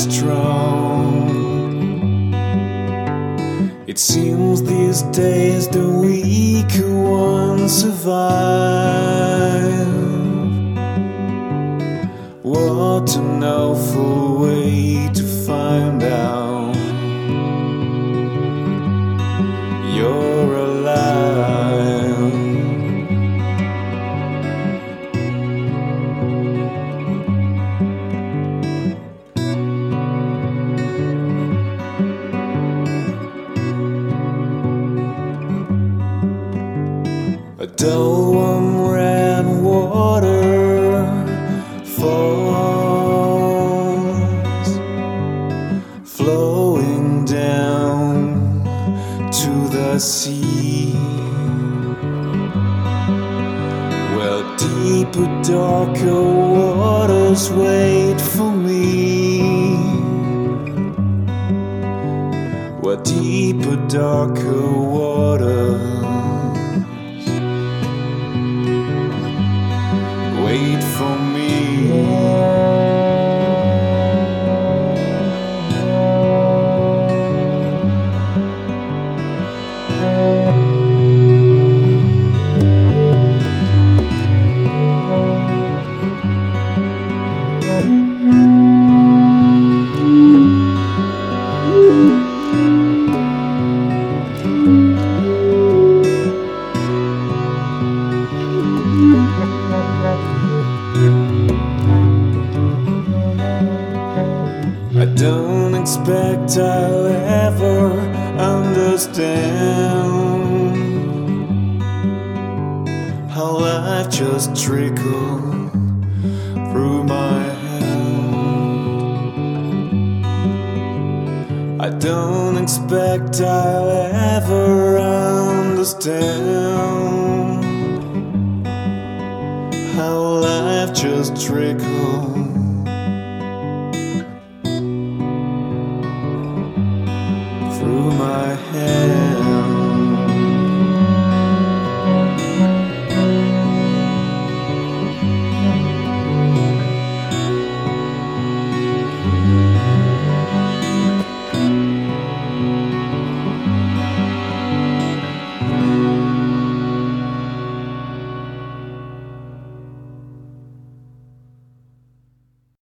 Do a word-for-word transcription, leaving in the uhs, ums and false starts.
strong. It seems these days the weaker ones survive. What an awful way to find out you're alive. A dull warm red water falls, flowing down to the sea. Well, deeper, darker waters wait for me. Well, deeper, darker waters wait for me. I don't expect I'll ever understand how life just trickled through my hand. I don't expect I'll ever understand how life just trickled through my head.